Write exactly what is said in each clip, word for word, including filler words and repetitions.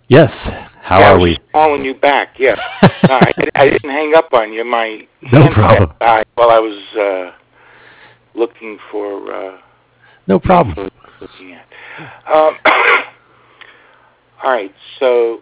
Yes. How Yeah, I are was we? just calling you back. Yeah, no, I, I didn't hang up on you. My No handset problem. died while I was uh, looking for uh, No the info problem. I was looking at. Um, all right, so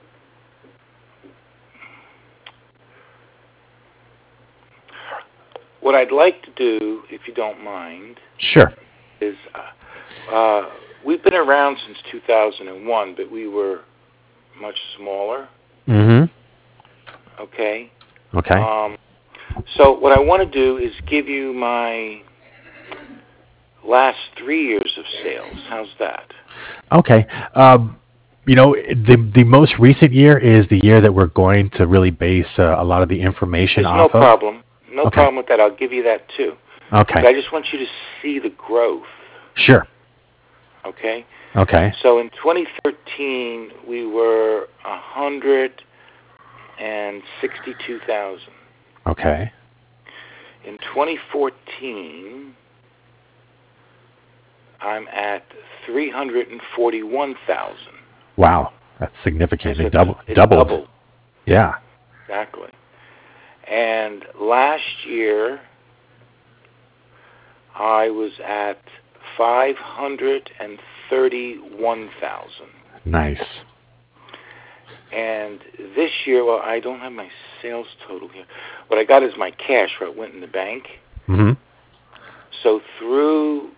what I'd like to do, if you don't mind, Sure. is uh, uh, we've been around since two thousand one, but we were much smaller. Mm-hmm. Okay. Okay. Um, so what I want to do is give you my last three years of sales. How's that? Okay. Um, you know, the the most recent year is the year that we're going to really base uh, a lot of the information There's no off of. problem. No Okay. problem with that. I'll give you that too. But Okay. I just want you to see the growth. Sure. Okay. Okay. So in twenty thirteen we were a hundred and sixty-two thousand. Okay. In twenty fourteen, I'm at three hundred and forty-one thousand. Wow. That's significant. It It's double it's doubled. doubled Yeah. exactly. And last year, I was at five hundred and thirty-one thousand. Nice. And this year, well, I don't have my sales total here. What I got is my cash where it went in the bank. Mm-hmm. So through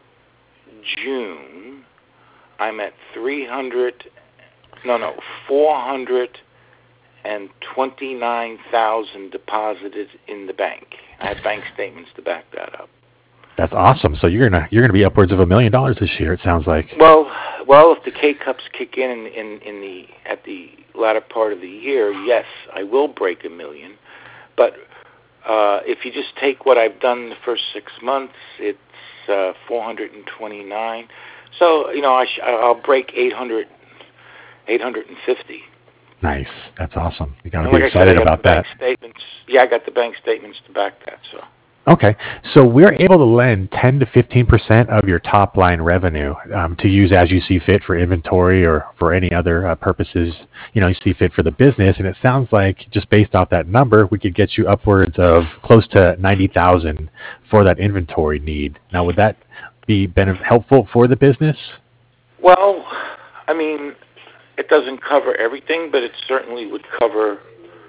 June, I'm at three hundred, no, no, four hundred and twenty-nine thousand deposited in the bank. I have bank statements to back that up. That's awesome. So you're gonna you're gonna be upwards of a million dollars this year. It sounds like. Well, well, if the K cups kick in, in in in the at the latter part of the year, yes, I will break a million. But uh, if you just take what I've done in the first six months, it's uh, four hundred and twenty-nine. So you know, I sh- I'll break eight hundred, eight hundred and fifty. Nice. That's awesome. You got to And be like I said, I excited got about the bank that. statements. Yeah, I got the bank statements to back that. So. Okay, so we're able to lend ten to fifteen percent of your top line revenue um, to use as you see fit for inventory or for any other uh, purposes, you know, you see fit for the business. And it sounds like just based off that number, we could get you upwards of close to ninety thousand for that inventory need. Now, would that be been helpful for the business? Well, I mean, it doesn't cover everything, but it certainly would cover,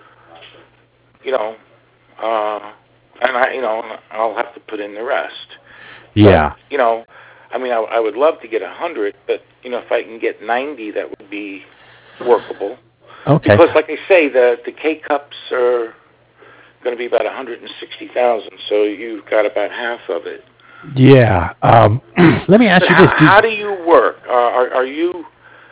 you know, uh, and I, you know, I'll have to put in the rest. But, Yeah. you know, I mean, I, I would love to get a hundred, but you know, if I can get ninety, that would be workable. Okay. Because, like I say, the the K cups are going to be about a hundred and sixty thousand, so you've got about half of it. Yeah. Um, let me ask But you how this. Do, how do you work? Uh, are are you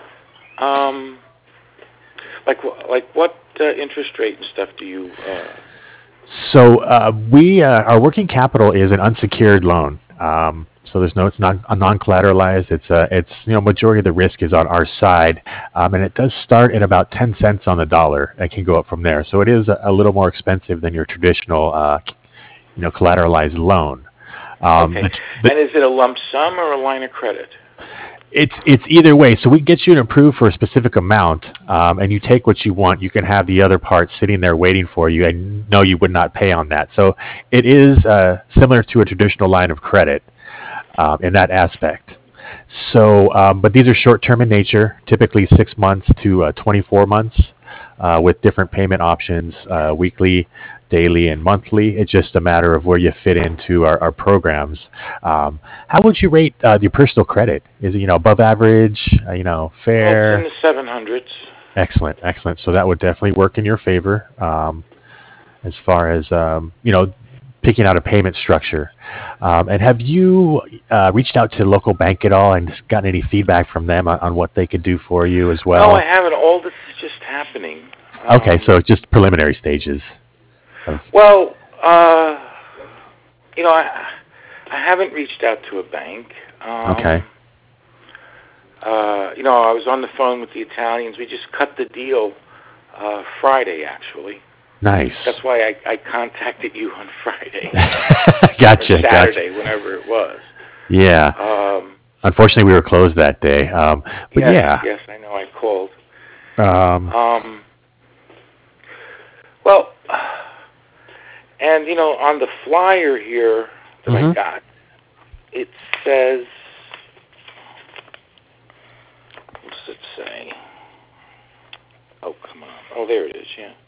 um like wh- like what uh, interest rate and stuff do you? Uh, So uh, we uh, our working capital is an unsecured loan. Um, so there's no, it's not a non-collateralized. It's uh, it's you know majority of the risk is on our side, um, and it does start at about ten cents on the dollar. It can go up from there. So it is a, a little more expensive than your traditional uh, you know collateralized loan. Um, okay, the, the, and is it a lump sum or a line of credit? It's it's either way. So we get you an approved for a specific amount, um, and you take what you want. You can have the other part sitting there waiting for you, and no, you would not pay on that. So it is uh, similar to a traditional line of credit um, in that aspect. So, um, but these are short term in nature, typically six months to uh, twenty-four months, uh, with different payment options, uh, weekly, daily, and monthly. It's just a matter of where you fit into our, our programs. Um, how would you rate uh, your personal credit? Is it you know above average? Uh, you know, Well, it's in fair? the seven hundreds. Excellent, excellent. So that would definitely work in your favor um, as far as um, you know picking out a payment structure. Um, and have you uh, reached out to the local bank at all and gotten any feedback from them on, on what they could do for you as No, I well? haven't. All this is just happening. Okay, Um, so just preliminary stages of well, uh, you know, I I haven't reached out to a bank. okay, Um, uh, you know, I was on the phone with the Italians. We just cut the deal uh, Friday, actually. nice. That's why I, I contacted you on Friday or Gotcha, gotcha. Saturday, whenever it was. Yeah. Um, Unfortunately, we were closed that day. Um, but yes, yeah, yes, I know. I called. Um, Um, well, and you know, on the flyer here that I mhm. got, it says, what does it say? Oh, come on. Oh, there it is, yeah.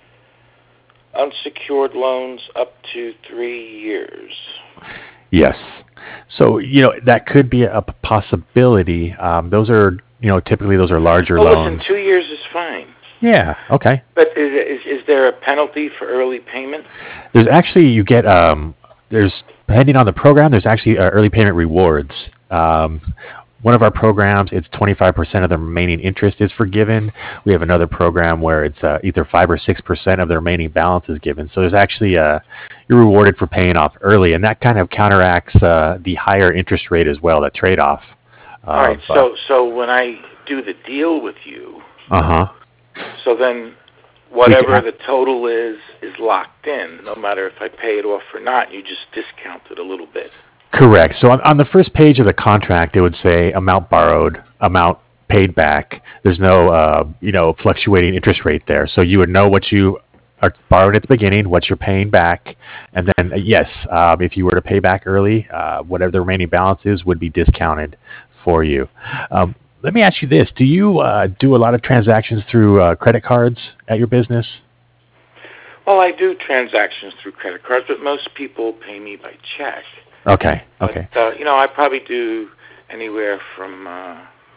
Unsecured loans up to three years. Yes. So, you know, that could be a p- possibility. Um, those are, you know, typically those are larger Well, listen, loans. two years is fine. Yeah. Okay. But is, is, is there a penalty for early payment? There's actually, you get, um, there's, depending on the program, there's actually uh, early payment rewards. Um, one of our programs, it's twenty-five percent of the remaining interest is forgiven. We have another program where it's uh, either five or six percent of the remaining balance is given. So there's actually, uh, you're rewarded for paying off early, and that kind of counteracts uh, the higher interest rate as well, that trade off All right, of, uh so so when I do the deal with you, huh. so then We can whatever ha- the total is is locked in, no matter if I pay it off or not. You just discount it a little bit. Correct. So on, on the first page of the contract, it would say amount borrowed, amount paid back. There's no, uh, you know, fluctuating interest rate there. So you would know what you are borrowing at the beginning, what you're paying back, and then uh, yes, um, if you were to pay back early, uh, whatever the remaining balance is would be discounted for you. Um, let me ask you this: Do you uh, do a lot of transactions through uh, credit cards at your business? Well, I do transactions through credit cards, but most people pay me by check. Okay. But Okay. uh, you know, I probably do anywhere from uh,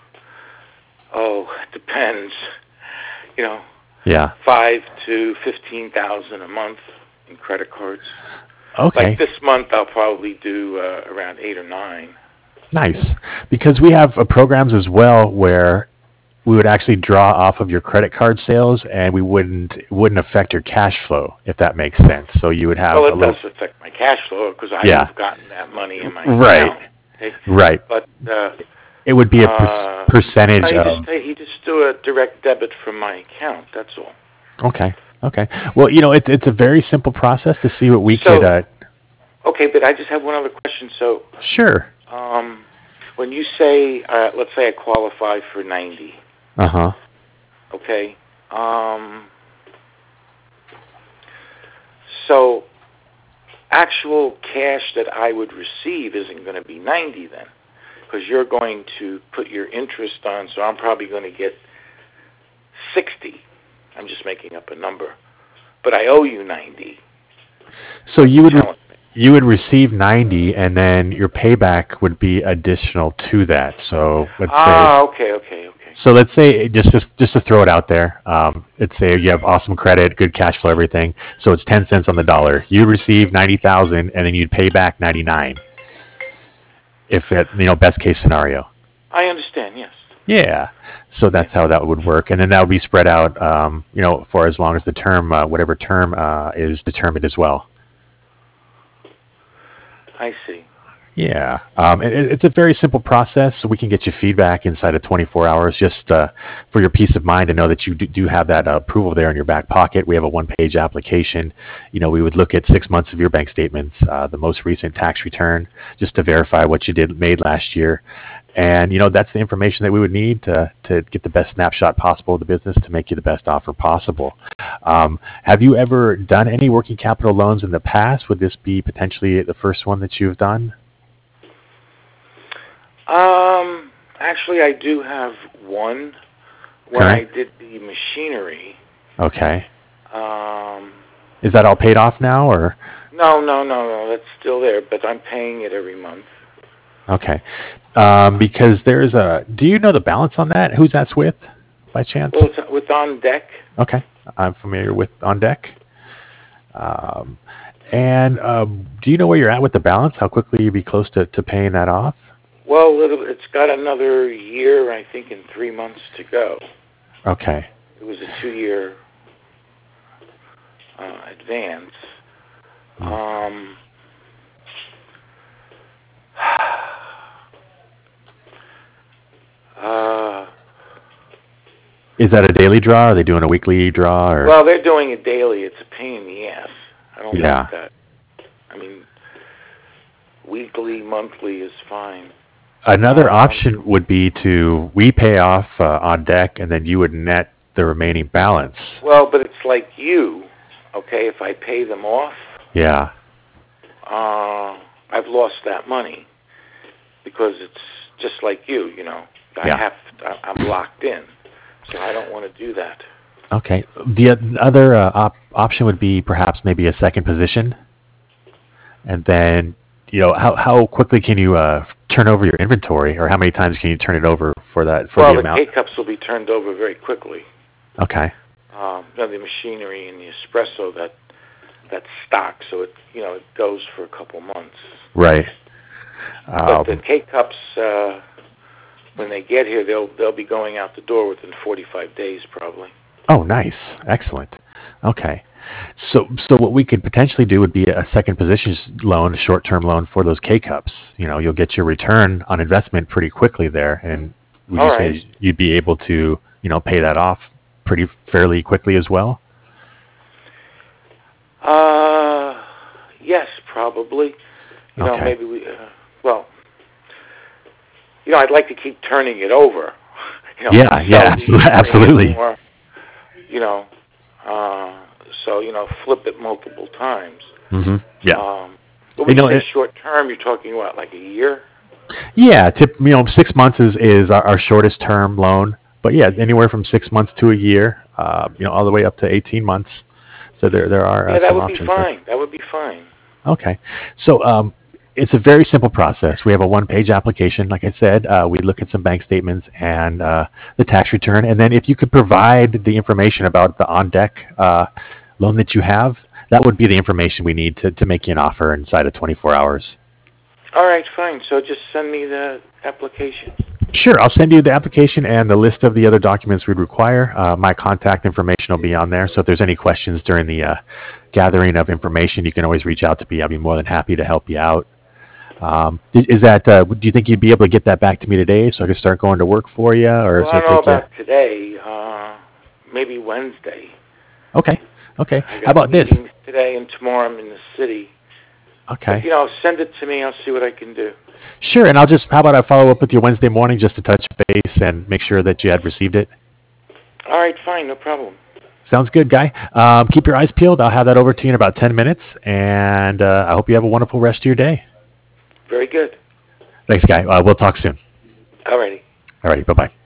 oh, it depends. You know, Yeah. five to fifteen thousand a month in credit cards. Like Okay. this month, I'll probably do uh, around eight or nine. Nice, because we have uh, programs as well where we would actually draw off of your credit card sales, and we wouldn't it wouldn't affect your cash flow if that makes sense. So you would Well, have a it does little, affect my cash flow because I would yeah, have gotten that money in my right, account. Okay? right. But uh, It would be a per- uh, no, percentage you just of. pay, you just do a direct debit from my account. That's all. Okay, okay. Well, you know, it's it's a very simple process to see what we could. So Uh, okay, but I just have one other question. So sure. um, when you say, uh, let's say I qualify for ninety, Uh huh. okay? Um, so actual cash that I would receive isn't going to be ninety then, because you're going to put your interest on, so I'm probably going to get sixty. I'm just making up a number. But I owe you ninety. So What you you're would re- telling me. you would receive ninety, and then your payback would be additional to that. So let's say Ah, okay, okay, okay. So let's say just just, just to throw it out there, um, let's say you have awesome credit, good cash flow, everything. So it's ten cents on the dollar. You receive ninety thousand, and then you'd pay back ninety nine. If it, you know, best case scenario. I understand, yes. Yeah. So Yeah, that's how that would work, and then that would be spread out, um, you know, for as long as the term, uh, whatever term uh, is determined as well. I see. Yeah, um, it, it's a very simple process. So we can get you feedback inside of twenty-four hours, just uh, for your peace of mind to know that you do, do have that uh, approval there in your back pocket. We have a one-page application. You know, we would look at six months of your bank statements, uh, the most recent tax return, just to verify what you did made last year, and you know that's the information that we would need to to get the best snapshot possible of the business to make you the best offer possible. Um, have you ever done any working capital loans in the past? Would this be potentially the first one that you've done? Um, actually, I do have one. When Okay. I did the machinery, Okay. um, Is that all paid off now, or no, no, no, no, that's still there, but I'm paying it every month. okay? Um, because there's a. Do you know the balance on that? Who's that's with, by chance? Well, it's with On Deck. Okay, I'm familiar with On Deck. Um, and um, do you know where you're at with the balance? How quickly you'd be close to, to paying that off? Well, it'll, it's got another year, I think, and three months to go. Okay. It was a two-year uh, advance. Mm. Um, uh, Is that a daily draw? Are they doing a weekly draw? Or well, they're doing it daily. It's a pain in the ass. I don't yeah. like that. I mean, weekly, monthly is fine. Another Um, option would be to we pay off uh, On Deck, and then you would net the remaining balance. Well, but it's like you, okay? If I pay them off, Yeah. uh, I've lost that money because it's just like you, you know. I Yeah. have, to, I'm locked in, so I don't want to do that. Okay. The oth- other uh, op- option would be perhaps maybe a second position, and then you know how how quickly can you uh, turn over your inventory, or how many times can you turn it over for that for Well, the the amount? K-Cups will be turned over very quickly. Okay. Um, you know, the machinery and the espresso, that that's stock, so it you know it goes for a couple months. Right. But the Um, K-Cups, uh, when they get here, they'll they'll be going out the door within forty-five days, probably. oh, nice. Excellent. Okay. So, so what we could potentially do would be a second positions loan, a short-term loan for those K cups. You know, you'll get your return on investment pretty quickly there, and would All you right. say you'd be able to, you know, pay that off pretty fairly quickly as well? Uh, yes, probably. You know, Okay. maybe we. Uh, well, you know, I'd like to keep turning it over. You know, Yeah, sell yeah, these, absolutely, bring in absolutely. more, you know, uh, so you know, flip it multiple times. hmm Yeah. Um, but You when you know, say it, short term, you're talking what, like a year? yeah, tip, you know, six months is, is our, our shortest term loan, but yeah, anywhere from six months to a year, uh, you know, all the way up to eighteen months. So there, there are uh, Yeah, that some would be options there. fine. That would be fine. Okay. So um, it's a very simple process. We have a one-page application. Like I said, uh, we look at some bank statements and uh, the tax return. And then if you could provide the information about the on-deck uh, loan that you have, that would be the information we need to, to make you an offer inside of twenty-four hours. All right, fine. So just send me the application. Sure, I'll send you the application and the list of the other documents we'd require. Uh, my contact information will be on there. So if there's any questions during the uh, gathering of information, you can always reach out to me. I'll be more than happy to help you out. Um, is, is that? Uh, do you think you'd be able to get that back to me today, so I can start going to work for you, or Well, is I it don't know take you? about today. Uh, maybe Wednesday. Okay, okay. I How got about this? meetings today and tomorrow. I'm in the city. But, Okay, you know, send it to me. I'll see what I can do. sure. And I'll just. How about I follow up with you Wednesday morning just to touch base and make sure that you had received it. All right, fine. No problem. Sounds good, guy. Um, keep your eyes peeled. I'll have that over to you in about ten minutes, and uh, I hope you have a wonderful rest of your day. Very good. Thanks, guy. Uh, we'll talk soon. All righty. All righty. Bye bye.